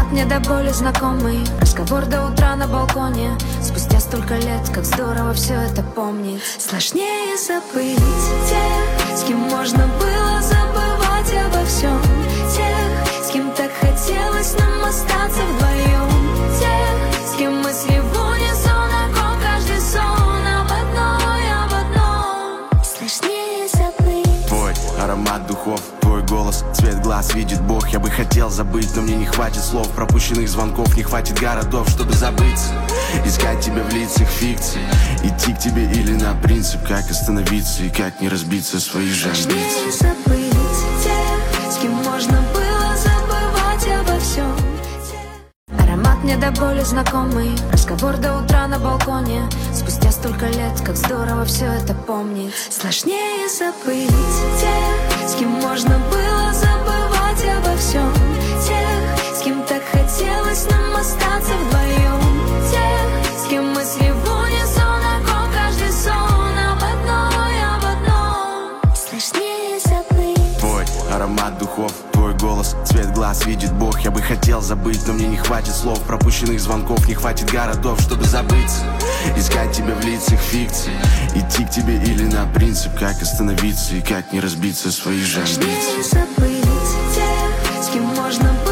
Аромат мне до боли знакомый, разговор до утра на балконе. Спустя столько лет, как здорово все это помнить. Сложнее забыть тех, с кем можно было забывать обо всем. Тех, с кем так хотелось нам остаться вдвоем. Тех, с кем мысли в унисон, окон каждый сон об одном. Сложнее забыть. Твой аромат духов, твой голос, цвет глаз видит Бог. Я бы хотел забыть, но мне не хватит слов, пропущенных звонков, не хватит городов, чтобы забыться. Искать тебя в лицах фикции, идти к тебе или на принцип, как остановиться и как не разбиться свои же амбиции. Сложнее забыть тех, с кем можно было забывать обо всем. Аромат мне до боли знакомый, разговор до утра на балконе. Спустя столько лет, как здорово все это помнить. Сложнее забыть тех, с кем можно было забывать обо всем. Тех, с кем так хотелось нам остаться вдвоем. Тех, с кем мысли в унисон, окон каждый сон об одном. Сложнее забыть. Твой аромат духов, твой голос, цвет глаз видит Бог. Я бы хотел забыть, но мне не хватит слов, пропущенных звонков, не хватит городов, чтобы забыться. Искать тебя в лицах фикции, идти к тебе или на принцип, как остановиться и как не разбиться свои же амбиции. Сложнее забыть тех, с кем можно